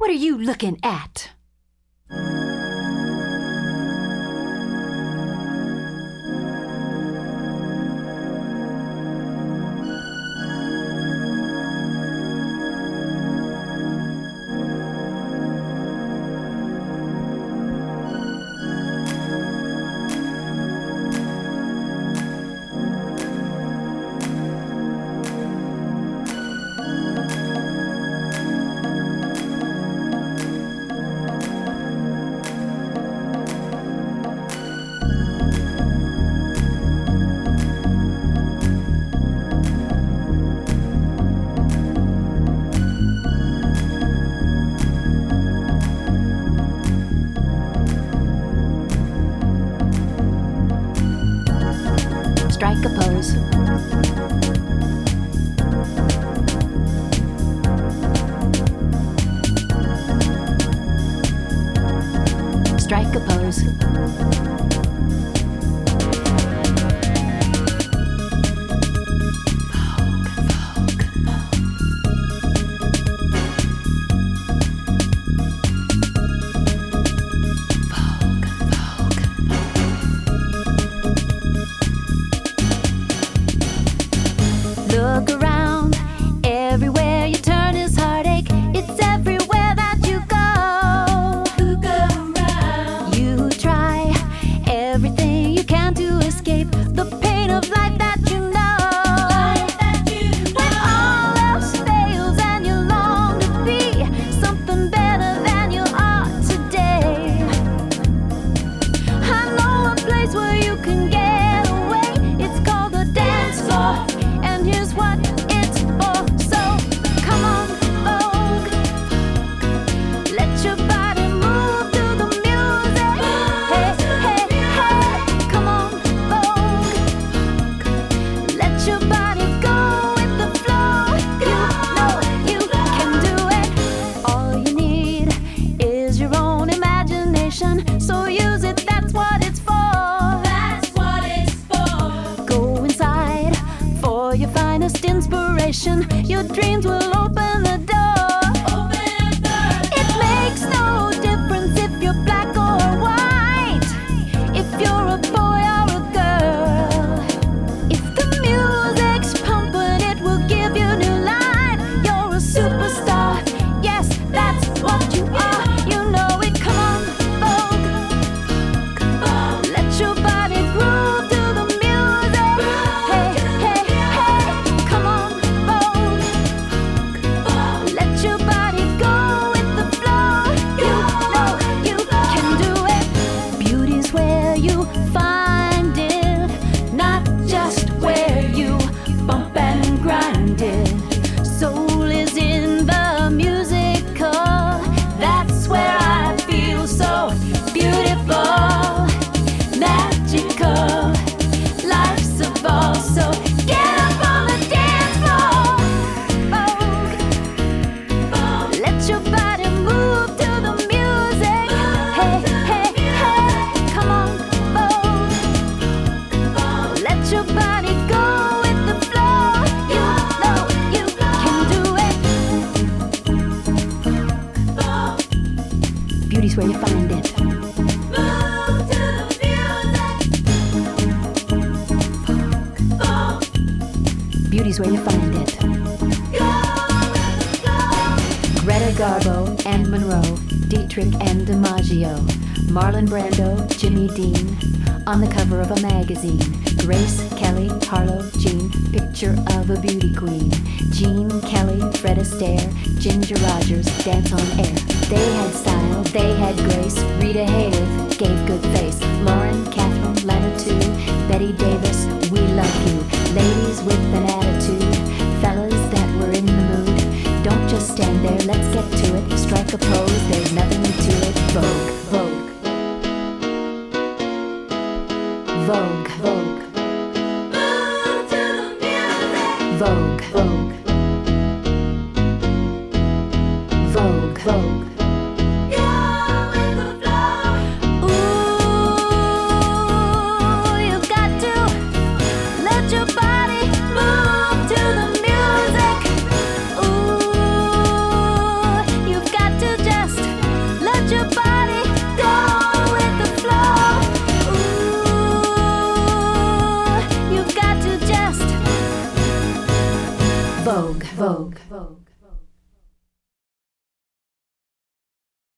What are you looking at? Strike a pose. Strike a pose. Look around, everywhere you turn is heartache. It's everywhere that you go. Look around. You try everything you can to escape the pain of life that you know. When all else fails and you long to be something better than you are today, I know a place where you can get away. It's called the dance floor. And here's what it's for. So come on, Vogue. Let your body move to the music. Hey, hey, hey. Come on, Vogue. Let your body go with the flow. You know you can do it. All you need is your own imagination. So use it, that's what it's for. That's what it's for. Go inside for your finest inspiration. Your dreams will open the door. It makes no difference if you're black or white, if you're a boy or a girl. If the music's pumping, it will give you new life. You're a superstar. Yes, that's what you are. You know it. Come on, Vogue. Let your body groove to the music. Hey, hey, hey. Come on, Vogue. Let your body go with the flow. You know you can do it. Beauty's where you find it, not just where you bump and grind it. Soul is in the musical. That's where I feel so beautiful, magical. Life's a ball, so get up on the dance floor. Vogue. Let your body move to the music. Hey, hey, hey. Come on, Vogue. Let your body go with the flow. You know you can do it. Beauty's where you find it. Beauty's where you find it. Greta Garbo and Monroe, Dietrich and DiMaggio, Marlon Brando, Jimmy Dean, on the cover of a magazine. Grace Kelly, Harlow, Jean, picture of a beauty queen. Jean Kelly, Fred Astaire, Ginger Rogers, dance on air. They had style, they had grace. Rita Hayworth gave good face. Lauren, Catherine, Lana too. Betty Davis, we love you. Ladies with an attitude, fellas that were in the mood. Don't just stand there, let's get to it. Strike a pose, there's nothing to it. Vogue, Vogue. Vogue, Vogue. Move to the music. Vogue, Vogue. Vogue, Vogue. Just let your body go with the flow. Ooh, you've got to just Vogue, Vogue, Vogue.